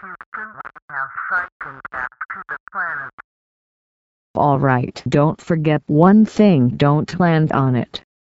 Alright, don't forget one thing, don't land on it.